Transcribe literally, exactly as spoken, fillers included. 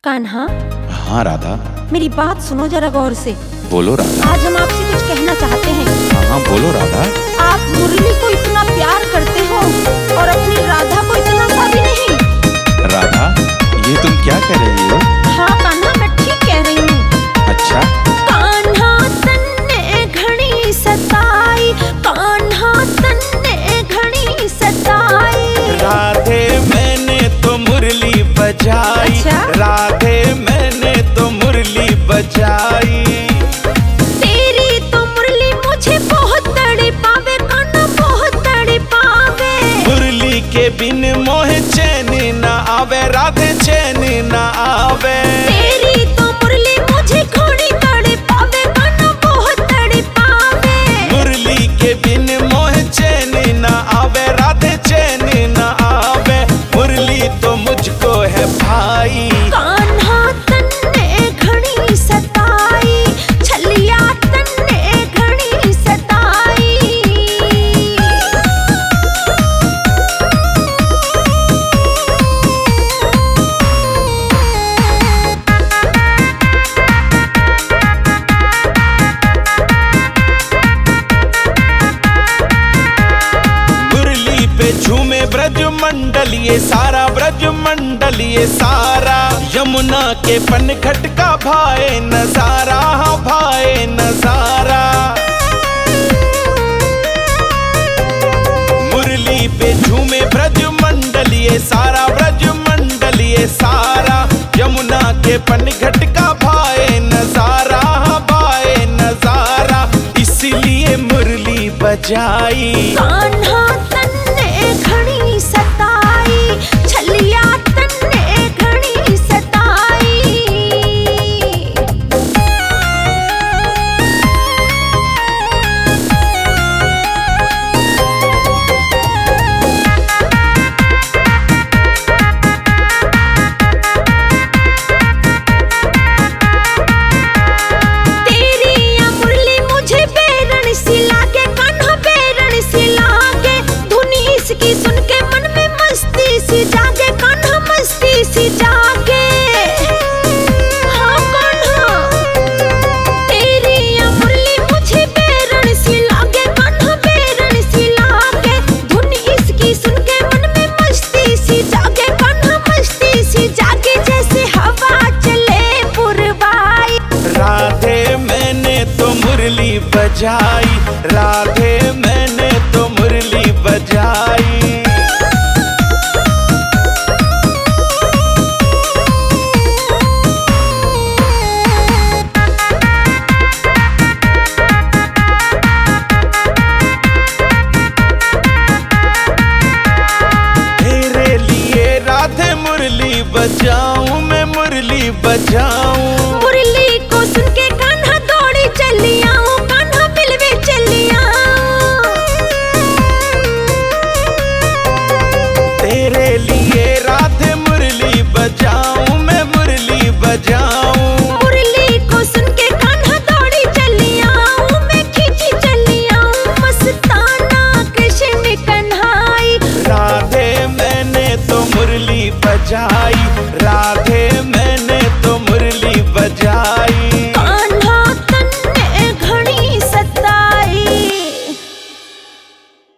कान्हा, हाँ राधा। मेरी बात सुनो जरा गौर से। बोलो राधा। आज हम आपसे कुछ कहना चाहते हैं। हाँ हाँ बोलो राधा। आप मुरली को इतना प्यार करते हो और अपनी राधा को इतना सा भी नहीं। राधा, ये तुम क्या कह रही हो? हाँ कान्हा, मैं ठीक कह रही हूँ। अच्छा। कान्हा तन्ने घड़ी सताई, कान्हा तन्ने घड़ी सताई। राधे मैंने तो मुरली बजाई। अच्छा? राधे मैंने तो मुरली बजाई। तेरी तो मुरली मुझे बहुत तड़पावे, कान्हा बहुत तड़पावे। मुरली के बिन मोह चैन न आवे, राधे चैन न आवे। तेरी तो मुरली मुझे घोड़ी तड़पावे, कान्हा बहुत तड़पावे। मुरली के बिन मोह चैन न आवे, राधे चैन न आवे। मुरली तो मुझको है भाई। कान्हा तन्ने घड़ी सताई, छलिया तन्ने घड़ी सताई। मुरली पे झूमे ब्रज मंडल ये सारा, ब्रज मंडल ये सारा। यमुना के पनघट का भाए नजारा, हाँ भाए नजारा। मुरली पे झूमे ब्रज मंडल ये सारा, ब्रज मंडल ये सारा। यमुना के पनघट का भाए नजारा, हाँ भाए नजारा। इसलिए मुरली बजाई। कान्हा तन्ने घड़ी सताई, छलिया तन्ने घड़ी सताई। तेरी या मुरली मुझे बेरण सी लागे, कान्हा बेरण सी लागे। धुनी इसकी सुन के मन में मस्ती सी जागे, कान्हा मस्ती सी जागे। हाँ कान्हा, तेरी या मुरली मुझे बेरण सी लागे, कान्हा बेरण सी लागे। धुनी इसकी सुन के मन में मस्ती सी जागे, कान्हा मस्ती सी जागे। जैसे हवा चले पुरवाई। राधे मैंने तो मुरली बजाई। राधे मैंने तो मुरली बजाई। तेरे लिए राधे मुरली बजाऊं, मैं मुरली बजाऊं।